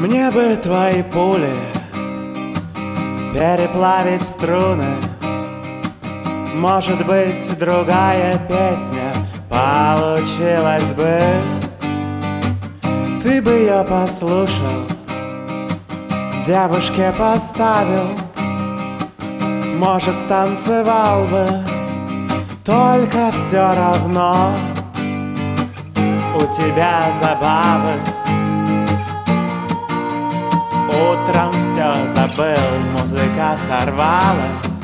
Мне бы твои пули переплавить в струны. Может быть, другая песня получилась бы. Ты бы ее послушал, девушке поставил. Может, станцевал бы, только все равно у тебя забавы. Утром все забыл, музыка сорвалась.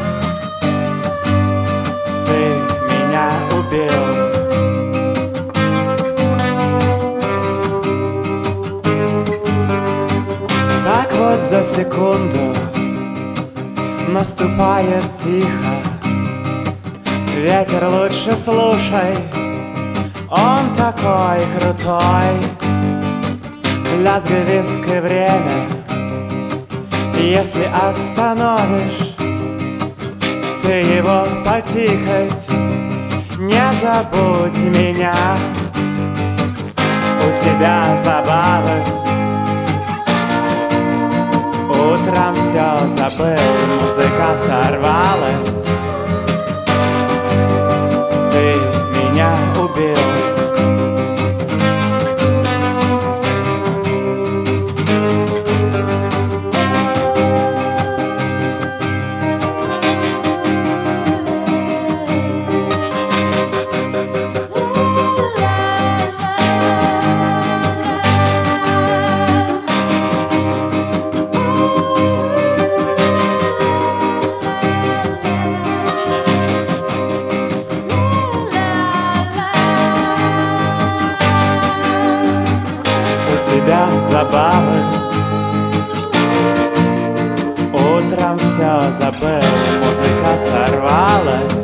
Ты меня убил. Так вот за секунду наступает тихо. Ветер лучше слушай, он такой крутой. Лязгай виски время, если остановишь ты его потикать. Не забудь меня, у тебя забавы. Утром все забыл, музыка сорвалась. Ты меня убил. Забавы. Утром все забыл, музыка сорвалась.